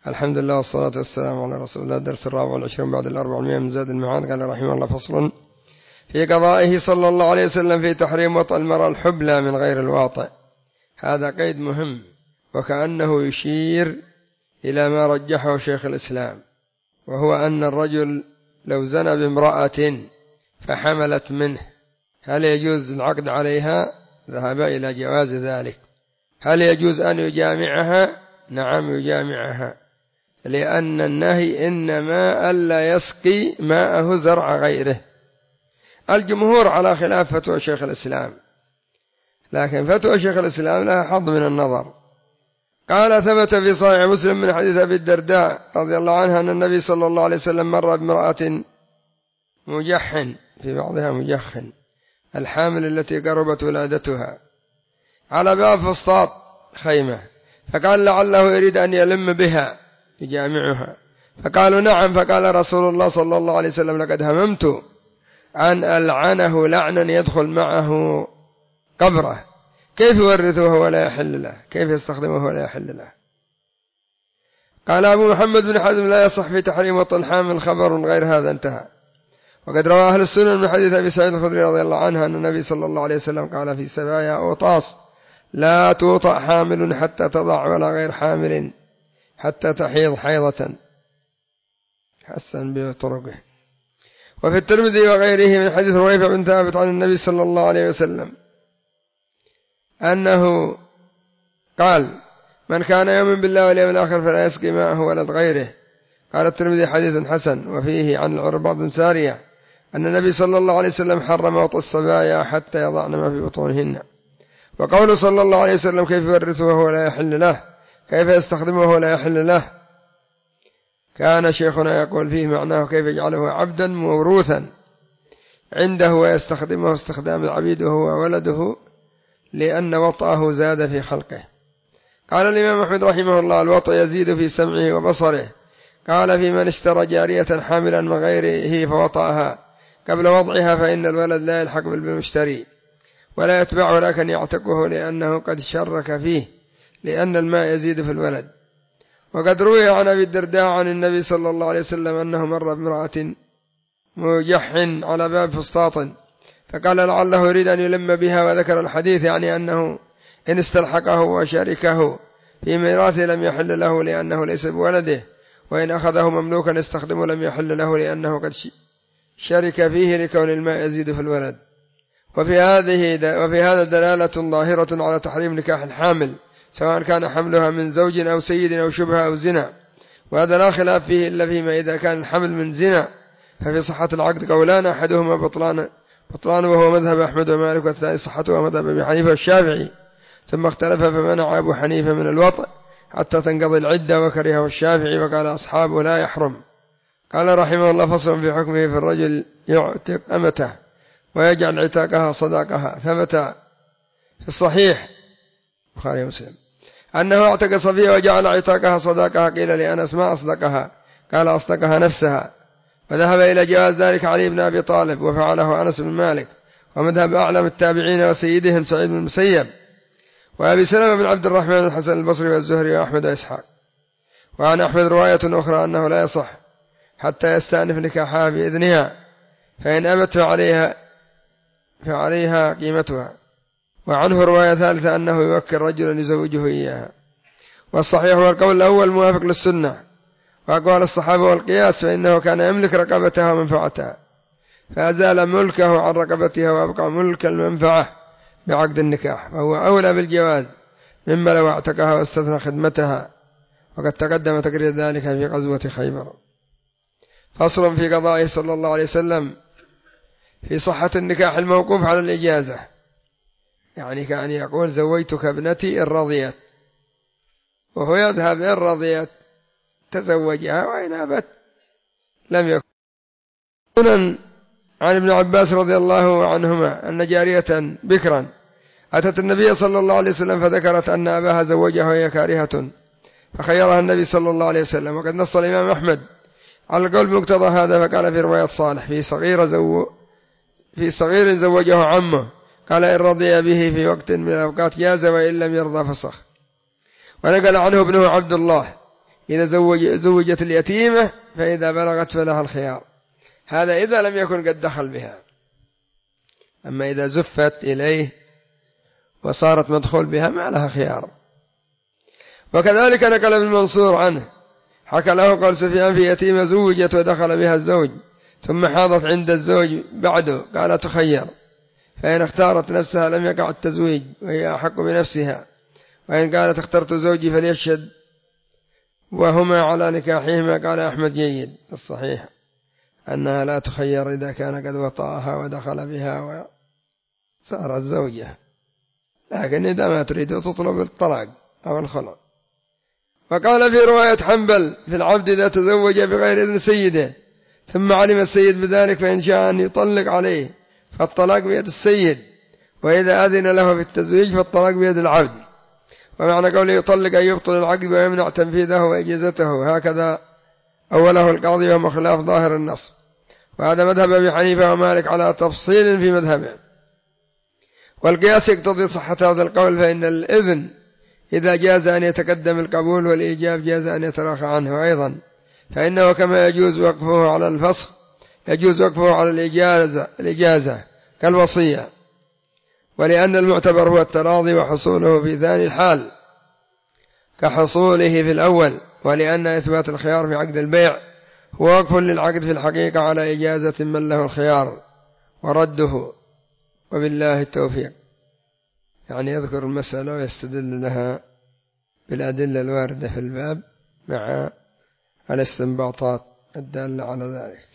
الحمد لله والصلاة والسلام على رسول الله. درس 24 بعد 400 من زاد المعاد. قال رحمه الله: فصل في قضائه صلى الله عليه وسلم في تحريم وطأ المرأة الحبلى من غير الواطئ. هذا قيد مهم، وكأنه يشير إلى ما رجحه شيخ الإسلام، وهو أن الرجل لو زنى بامرأة فحملت منه، هل يجوز العقد عليها؟ ذهب إلى جواز ذلك. هل يجوز أن يجامعها؟ نعم يجامعها، لأن النهي إنما ألا يسقي ماءه زرع غيره. الجمهور على خلاف فتوى شيخ الإسلام، لكن فتوى شيخ الإسلام لها حظ من النظر. قال: ثبت في صحيح مسلم من حديث أبي الدرداء رضي الله عنها أن النبي صلى الله عليه وسلم مر بامرأة مجحن، في بعضها مجخن، الحامل التي قربت ولادتها، على باب فسطاط خيمة، فقال لعله يريد أن يلم بها يجامعها، فقالوا نعم. فقال رسول الله صلى الله عليه وسلم: لقد هممت أن ألعنه لعنا يدخل معه قبره، كيف يورثه ولا يحل له؟ كيف يستخدمه ولا يحل له؟ قال أبو محمد بن حزم: لا يصح في تحريم وطأ الحامل خبر غير هذا، انتهى. وقد روى أهل السنن من حديث أبي سعيد الخدري رضي الله عنه أن النبي صلى الله عليه وسلم قال في سبايا أوطاس: لا توطأ حامل حتى تضع، ولا غير حامل حتى تحيض حيضة، حسن بطرقه. وفي الترمذي وغيره من حديث رويفع بن ثابت عن النبي صلى الله عليه وسلم أنه قال: من كان يؤمن بالله واليوم الآخر فلا يسقي ماءه ولد غيره. قال الترمذي: حديث حسن. وفيه عن العرباض بن سارية أن النبي صلى الله عليه وسلم حرم وطأ الصبايا حتى يضعن ما في بطونهن. وقوله صلى الله عليه وسلم: كيف يورثه وهو لا يحل له؟ كيف يستخدمه وهو لا يحل له؟ كان شيخنا يقول فيه معناه: كيف يجعله عبدا موروثا عنده ويستخدمه استخدام العبيد وهو ولده، لأن وطأه زاد في خلقه. قال الإمام أحمد رحمه الله: الوطأ يزيد في سمعه وبصره. قال: في من اشترى جارية حاملا من غيره فوطأها قبل وضعها فإن الولد لا يلحق بالمشتري ولا يتبعه، لكن يعتقه لأنه قد شرك فيه، لأن الماء يزيد في الولد. وقد روي عن أبي الدرداء عن النبي صلى الله عليه وسلم أنه مر بامرأة مجحن على باب فسطاط، فقال لعله يريد أن يلم بها، وذكر الحديث يعني أنه إن استلحقه وشاركه في ميراثه لم يحل له لأنه ليس بولده، وإن أخذه مملوكا استخدمه لم يحل له لأنه قد شارك فيه لكون الماء يزيد في الولد. وفي هذا دلالة ظاهرة على تحريم نكاح الحامل، سواء كان حملها من زوج أو سيد أو شبهة أو زنا، وهذا لا خلاف فيه إلا فيما إذا كان الحمل من زنا، ففي صحة العقد قولان: أحدهما بطلان وهو مذهب أحمد ومالك، والثاني صحته ومذهب أبي حنيفة والشافعي. ثم اختلف فمنع أبو حنيفة من الوطء حتى تنقضي العدة، وكرهه الشافعي، وقال أصحابه لا يحرم. قال رحمه الله: فصل في حكمه في الرجل يعتق أمته ويجعل عتاقها صداقها. ثبت في الصحيح بخاري ومسلم أنه اعتق صفية وجعل عتاقها صداقها. قيل لأنس: ما أصدقها؟ قال: أصدقها نفسها. وذهب إلى جواز ذلك علي بن أبي طالب، وفعله أنس بن مالك، ومذهب أعلم التابعين وسيدهم سعيد بن المسيب، وأبي سلمة بن عبد الرحمن الحسن البصري والزهري وأحمد وإسحاق. وعن أحمد رواية أخرى أنه لا يصح حتى يستأنف نكاحها بإذنها، فإن أبت فعليها قيمتها. وعنه رواية ثالثة أنه يوكل رجلا يزوجه إياها. والصحيح هو القول الأول الموافق للسنة وأقوال الصحابة والقياس، فإنه كان يملك رقبتها ومنفعتها، فأزال ملكه عن رقبتها وأبقى ملك المنفعة بعقد النكاح، وهو أولى بالجواز مما لو اعتقها واستثنى خدمتها، وقد تقدم تقرير ذلك في غزوة خيبر. فصل في قضائه صلى الله عليه وسلم في صحة النكاح الموقوف على الإجازة، يعني كان يقول: زوجتك ابنتي إن رضيت، وهو يذهب إن رضيت تزوجها، وإن أبت لم يكن. عن ابن عباس رضي الله عنهما أن جارية بكرا أتت النبي صلى الله عليه وسلم فذكرت أن أباها زوجها وهي كارهة، فخيرها النبي صلى الله عليه وسلم. وقد نص الإمام أحمد على القول بمقتضى هذا، فقال في رواية صالح: في صغير زوجه عمه، قال: إن رضي به في وقت من الأوقات جاز، وإن لم يرضى فسخ. ونقل عنه ابنه عبد الله إذا زوجت اليتيمة فإذا بلغت فلها الخيار، هذا إذا لم يكن قد دخل بها. أما إذا زفت إليه وصارت مدخول بها ما لها خيار. وكذلك نقل ابن منصور عنه حكى له قال سفيان في يتيمة زوجت ودخل بها الزوج ثم حاضت عند الزوج بعده، قال تخير، فإن اختارت نفسها لم يقع التزويج وهي أحق بنفسها، وإن قالت اخترت زوجي فليشهد وهما على نكاحهما. قال أحمد جيد. الصحيح أنها لا تخير إذا كان قد وطأها ودخل بها وصارت زوجة، لكن إذا ما تريد تطلب الطلاق أو الخلع. وقال في رواية حنبل في العبد إذا تزوج بغير إذن سيده ثم علم السيد بذلك فإن شاء أن يطلق عليه فالطلاق بيد السيد، وإذا أذن له في التزويج فالطلاق بيد العبد. ومعنى قوله يطلق أن يبطل العقد ويمنع تنفيذه وإجازته، هكذا أوله القاضي وهو خلاف ظاهر النص. وهذا مذهب أبي حنيفة ومالك على تفصيل في مذهبه. والقياس يقتضي صحة هذا القول، فإن الإذن إذا جاز أن يتقدم القبول والإيجاب جاز أن يتراخى عنه، وأيضا فإنه كما يجوز وقفه على الفسخ يجوز وقفه على الإجازة كالوصية، ولأن المعتبر هو التراضي وحصوله في ثاني الحال كحصوله في الأول، ولأن إثبات الخيار في عقد البيع هو وقف للعقد في الحقيقة على إجازة من له الخيار ورده، وبالله التوفيق. يعني يذكر المسألة ويستدل لها بالأدلة الواردة في الباب مع الاستنباطات الدالة على ذلك.